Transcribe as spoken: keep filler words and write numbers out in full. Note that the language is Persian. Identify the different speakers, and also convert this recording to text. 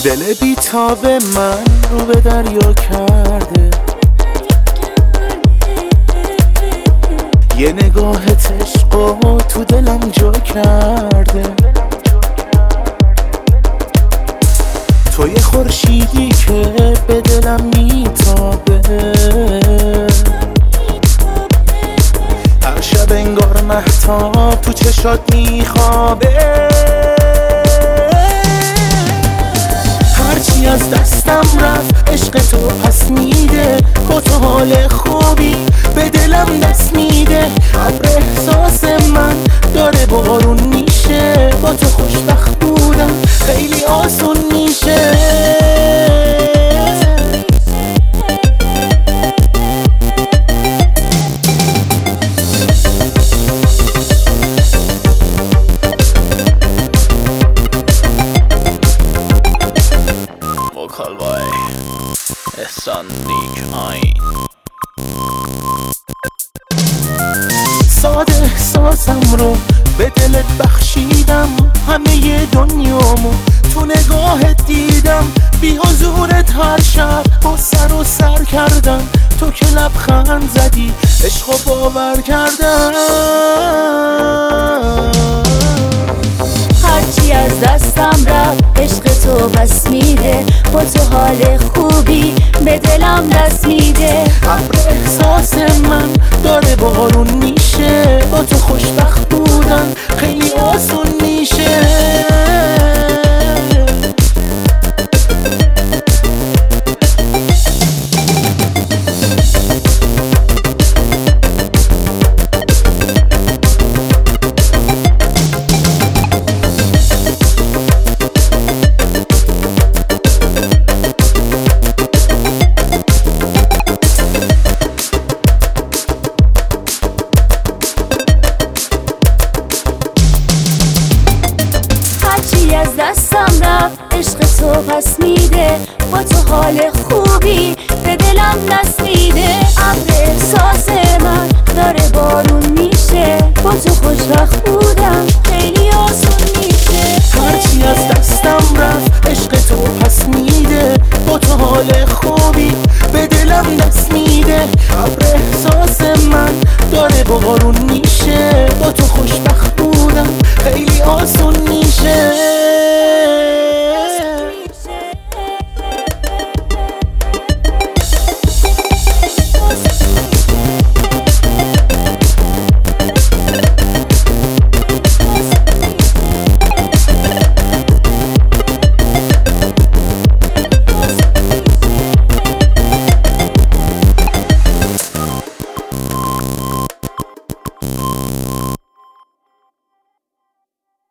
Speaker 1: دل بیتاب من رو به دریا کرده، یه نگاهت عشق و تو دلم جا کرده. تو یه خورشیدی که به دلم میتابه، هر شب انگار مهتاب تو چشات میخوابه. هرچی از دستم رفت عشق تو پس میده، با تو حال خوبی به دلم دست میده. ابر احساس من داره بارون میشه، با تو خوشبخت بودم خیلی آسون میشه.
Speaker 2: Vokal by Ehsan Nick.
Speaker 1: ساده احساسم رو به دلت بخشیدم، همه دنیامو تو نگاهت دیدم. بی حضورت هر شب با سر و سر کردم، تو که لبخند زدی عشقو باور کردم.
Speaker 3: هرچی از دستم رفت عشق تو بس میده، با تو حال خوبی به دلم دست میده.
Speaker 1: ابر احساس من داره بارون میشه، با تو خوشبخت بودن خیلی آسون میشه.
Speaker 3: از دستم رفت عشق تو پس میده، با تو حال خوبی به دلم دست میده. ابر احساس من داره بارون میشه، با تو خوشبخت بودم.